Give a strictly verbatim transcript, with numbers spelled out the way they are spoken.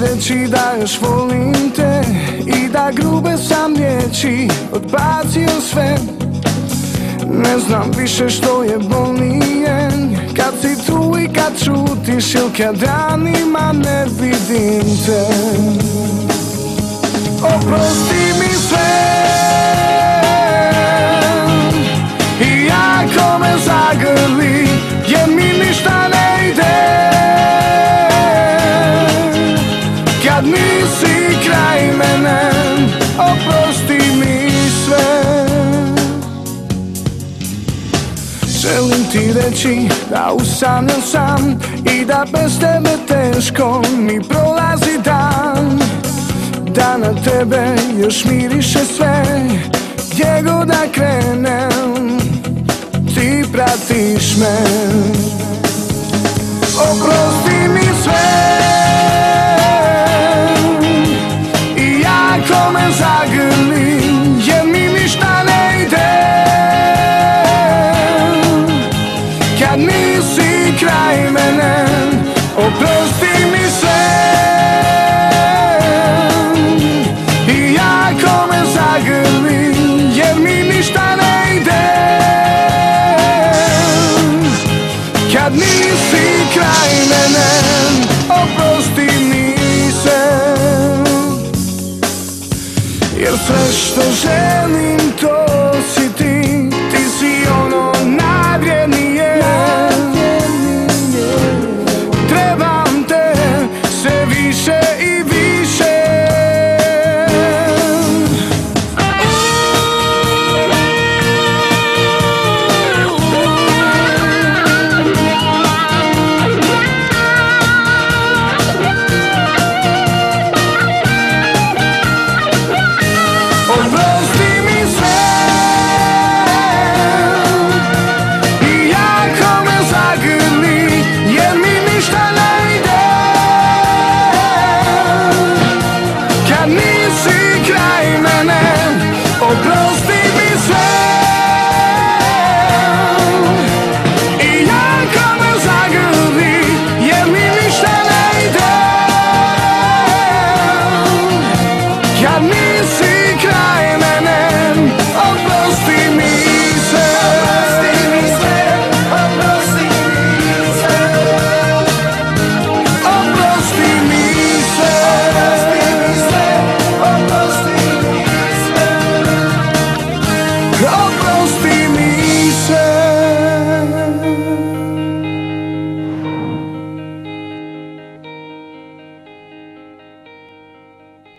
reći da još volim te i da grube sam riječi odbacio sve. Ne znam više što je bolnije, kad si tu i kad čutiš ili kad danima ne vidim te. Oprosti mi sve i ako me zagrli jer mi ništa ne ide, kad nisi kraj mene, oprosti mi sve. Želim ti reći da usamljen sam i da bez tebe teško mi prolazi dan, da na tebe još miriše sve, gdje god da krenem ti pratiš me. Oprosti mi sve i ako me zagrli jer mi ništa ne ide, kad nisi kraj mene, oprosti mi sve i ako me zagrli jer mi ništa ne ide, kad nisi kraj mene, oprosti mi se. Jer sve što želim